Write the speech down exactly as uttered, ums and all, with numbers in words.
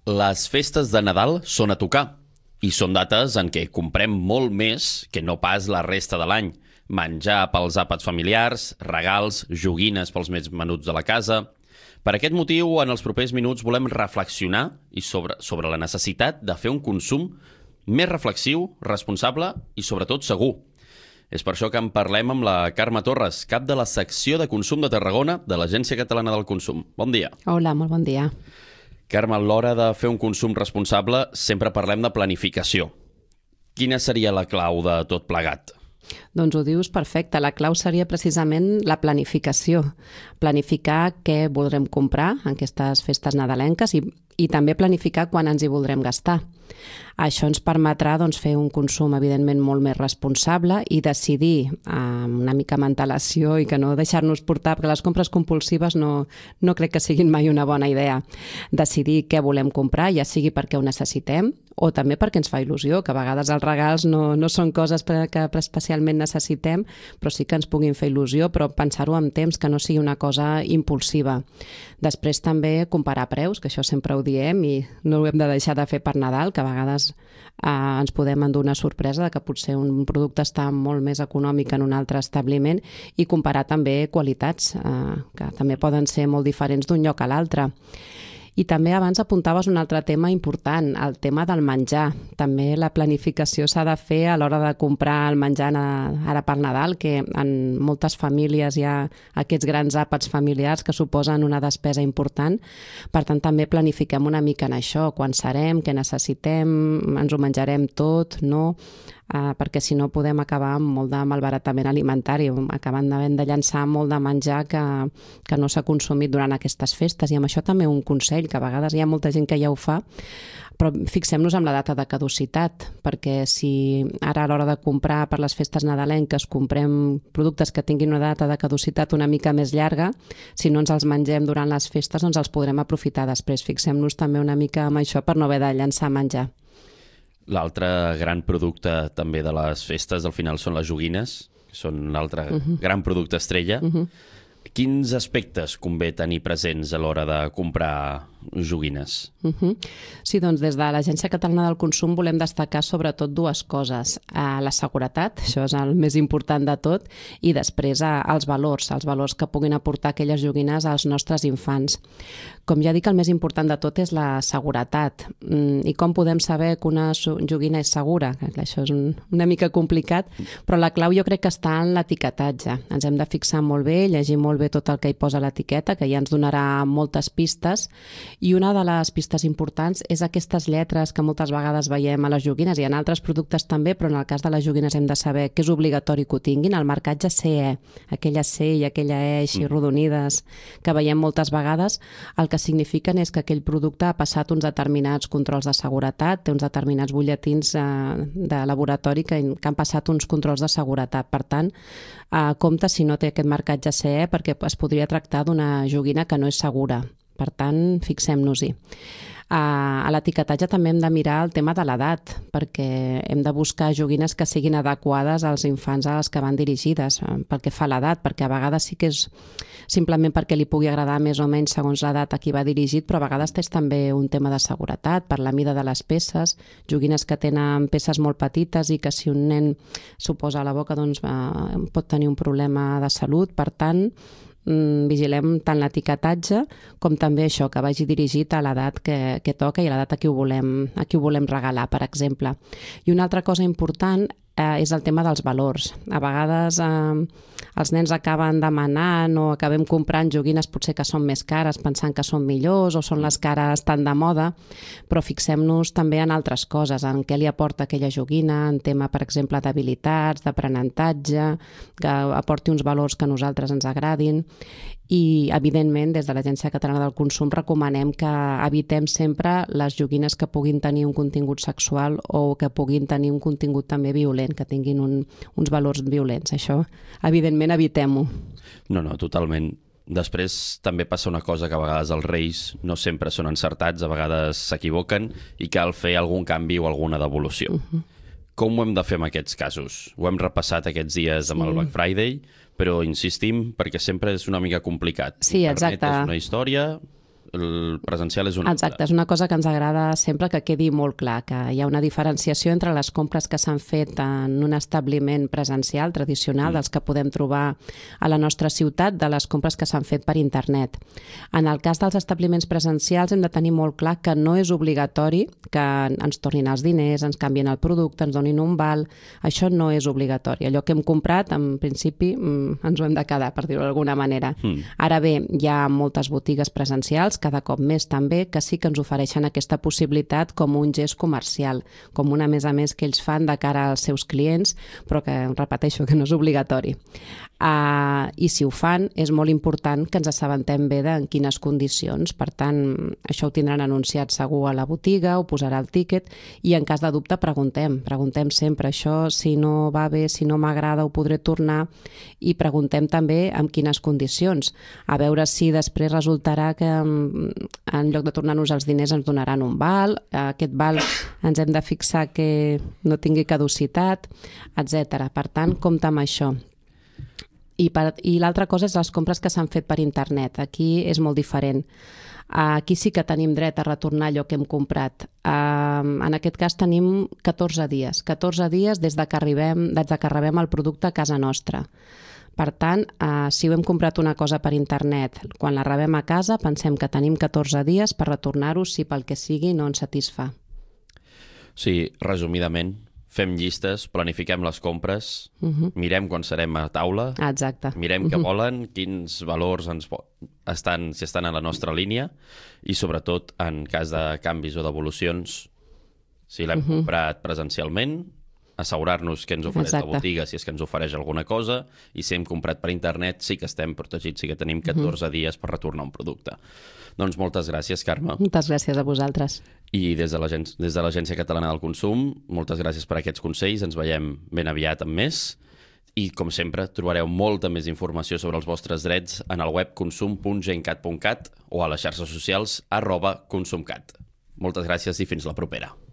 Les festes de Nadal són a tocar i són dates en què comprem molt més que no pas la resta de l'any. Menjar pels àpats familiars, regals, joguines pels més menuts de la casa. Per aquest motiu, en els propers minuts volem reflexionar i sobre, sobre la necessitat de fer un consum més reflexiu, responsable i sobretot segur. És per això que en parlem amb la Carme Torres, cap de la secció de consum de Tarragona de l'Agència Catalana del Consum. Bon dia. Hola, molt bon dia. Carme, a l'hora de fer un consum responsable sempre parlem de planificació. Quina seria la clau de tot plegat? Doncs ho dius perfecte. La clau seria precisament la planificació. Planificar què voldrem comprar en aquestes festes nadalenques i, i també planificar quan ens hi voldrem gastar. Això ens permetrà doncs, fer un consum evidentment molt més responsable i decidir amb una mica amb antelació i que no deixar-nos portar, perquè les compres compulsives no, no crec que siguin mai una bona idea. Decidir què volem comprar, ja sigui perquè ho necessitem o també perquè ens fa il·lusió, que a vegades els regals no, no són coses que especialment necessitem, però sí que ens puguin fer il·lusió, però pensar-ho amb temps, que no sigui una cosa impulsiva. Després també comparar preus, que això sempre ho diem i no ho hem de deixar de fer per Nadal, que a vegades eh, ens podem endur una sorpresa de que potser un producte està molt més econòmic en un altre establiment, i comparar també qualitats, eh, que també poden ser molt diferents d'un lloc a l'altre. I també abans apuntaves un altre tema important, el tema del menjar. També la planificació s'ha de fer a l'hora de comprar el menjar ara per Nadal, que en moltes famílies hi ha aquests grans àpats familiars que suposen una despesa important. Per tant, també planifiquem una mica en això, quan serem, què necessitem, ens ho menjarem tot, no? Uh, perquè si no podem acabar amb molt de malbaratament alimentari, acabant havent de llançar molt de menjar que, que no s'ha consumit durant aquestes festes. I amb això també un consell, que a vegades hi ha molta gent que ja ho fa, però fixem-nos en la data de caducitat, perquè si ara a l'hora de comprar per les festes nadalenques comprem productes que tinguin una data de caducitat una mica més llarga, si no ens els mengem durant les festes, doncs els podrem aprofitar després. Fixem-nos també una mica en això per no haver de llançar menjar. L'altre gran producte també de les festes al final són les joguines, que són un altre uh-huh. gran producte estrella. Uh-huh. Quins aspectes convé tenir presents a l'hora de comprar joguines? Uh-huh. Sí, doncs des de l'Agència Catalana del Consum volem destacar sobretot dues coses. Uh, la seguretat, això és el més important de tot, i després uh, els valors, els valors que puguin aportar aquelles joguines als nostres infants. Com ja dic, el més important de tot és la seguretat. Mm, I com podem saber que una joguina és segura? Això és un, una mica complicat, però la clau jo crec que està en l'etiquetatge. Ens hem de fixar molt bé, llegir molt bé tot el que hi posa a l'etiqueta, que ja ens donarà moltes pistes, i una de les pistes importants és aquestes lletres que moltes vegades veiem a les joguines i en altres productes també, però en el cas de les joguines hem de saber que és obligatori que ho tinguin, el marcatge C E, aquella C i aquella E així rodonides que veiem moltes vegades, el que signifiquen és que aquell producte ha passat uns determinats controls de seguretat, té uns determinats butlletins eh, de laboratori que, que han passat uns controls de seguretat. Per tant, eh, compte si no té aquest marcatge C E, perquè es podria tractar d'una joguina que no és segura. Per tant, fixem-nos-hi. Uh, a l'etiquetatge també hem de mirar el tema de l'edat, perquè hem de buscar joguines que siguin adequades als infants als que van dirigides, uh, pel que fa a l'edat, perquè a vegades sí que és simplement perquè li pugui agradar més o menys segons l'edat a qui va dirigit, però a vegades és també un tema de seguretat, per la mida de les peces, joguines que tenen peces molt petites i que si un nen s'ho posa a la boca doncs, uh, pot tenir un problema de salut. Per tant, vigilem tant l'etiquetatge com també això, que vagi dirigit a l'edat que, que toca i a l'edat a qui ho volem, a qui ho volem regalar, per exemple. I una altra cosa important eh, és el tema dels valors. A vegades eh, els nens acaben demanant o acabem comprant joguines potser que són més cares pensant que són millors o són les que ara estan de moda, però fixem-nos també en altres coses, en què li aporta aquella joguina, en tema, per exemple, d'habilitats, d'aprenentatge, que aporti uns valors que a nosaltres ens agradin. I, evidentment, des de l'Agència Catalana del Consum recomanem que evitem sempre les joguines que puguin tenir un contingut sexual o que puguin tenir un contingut també violent, que tinguin un, uns valors violents. Això, evidentment, evitem-ho. No, no, totalment. Després també passa una cosa, que a vegades els reis no sempre són encertats, a vegades s'equivoquen i cal fer algun canvi o alguna devolució. Uh-huh. Com ho hem de fer en aquests casos? Ho hem repassat aquests dies amb sí. el Black Friday, però insistim perquè sempre és una mica complicat. Sí, exacte. Internet és una història, el presencial és una Exacte, és una cosa que ens agrada sempre que quedi molt clar, que hi ha una diferenciació entre les compres que s'han fet en un establiment presencial tradicional, mm. dels que podem trobar a la nostra ciutat, de les compres que s'han fet per internet. En el cas dels establiments presencials hem de tenir molt clar que no és obligatori que ens tornin els diners, ens canvien el producte, ens donin un val, això no és obligatori. Allò que hem comprat, en principi, ens ho hem de quedar, per dir-ho d'alguna manera. Mm. Ara bé, hi ha moltes botigues presencials, cada cop més també, que sí que ens ofereixen aquesta possibilitat com un gest comercial, com una, a més a més, que ells fan de cara als seus clients, però que, repeteixo, que no és obligatori. Uh, I si ho fan, és molt important que ens assabentem bé de en quines condicions. Per tant, això ho tindran anunciat segur a la botiga, ho posarà el tíquet, i en cas de dubte preguntem. Preguntem sempre això, si no va bé, si no m'agrada, ho podré tornar, i preguntem també en quines condicions. A veure si després resultarà que en lloc de tornar-nos els diners ens donaran un val, aquest val ens hem de fixar que no tingui caducitat, etcètera. Per tant, compte amb això. I, per, i l'altra cosa és les compres que s'han fet per internet. Aquí és molt diferent. Aquí sí que tenim dret a retornar allò que hem comprat. En aquest cas tenim catorze dies. catorze dies des de que arribem, des de que rebem el producte a casa nostra. Per tant, si ho hem comprat una cosa per internet, quan la rebem a casa, pensem que tenim catorze dies per retornar-ho si pel que sigui no ens satisfà. Sí, resumidament, fem llistes, planifiquem les compres, uh-huh. mirem quan serem a taula, exacte. mirem què uh-huh. volen, quins valors ens estan, si estan a la nostra línia, i sobretot, en cas de canvis o devolucions, si l'hem uh-huh. comprat presencialment, assegurar-nos que ens ofereix exacte. La botiga si és que ens ofereix alguna cosa, i si hem comprat per internet sí que estem protegits, sí que tenim catorze uh-huh. dies per retornar un producte. Doncs moltes gràcies, Carme. Moltes gràcies a vosaltres. I des de l'Agència Catalana del Consum, moltes gràcies per aquests consells. Ens veiem ben aviat amb més. I, com sempre, trobareu molta més informació sobre els vostres drets en el web consum punt gencat punt cat o a les xarxes socials arroba consumcat. Moltes gràcies i fins la propera.